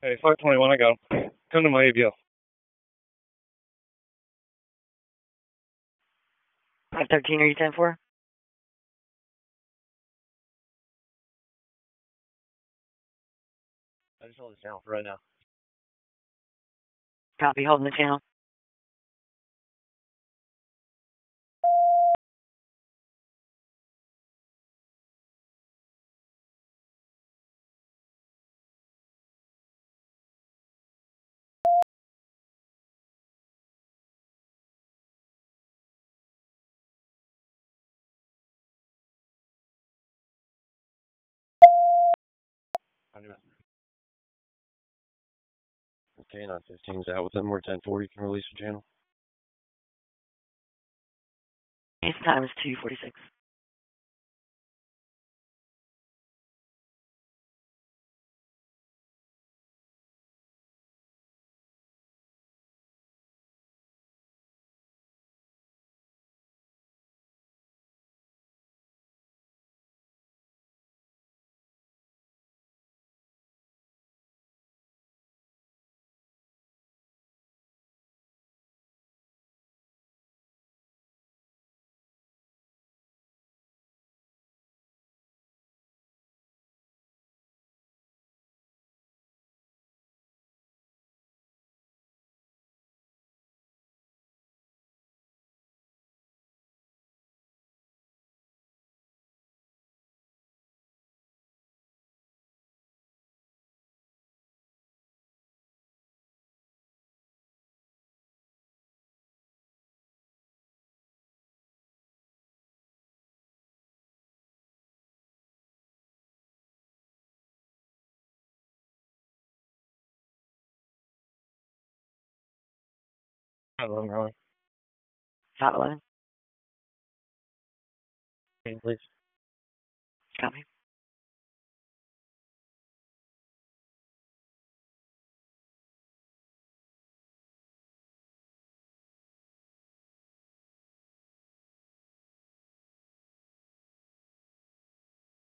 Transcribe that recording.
Hey, 521, I got him. Come to my ABL. 513, are you 10-4? I just hold the channel for right now. Copy, holding the channel. Okay, 915's out with them. We're 10-4. You can release the channel. His time is 2:46. Hello, Marlon. 511. Please. Copy.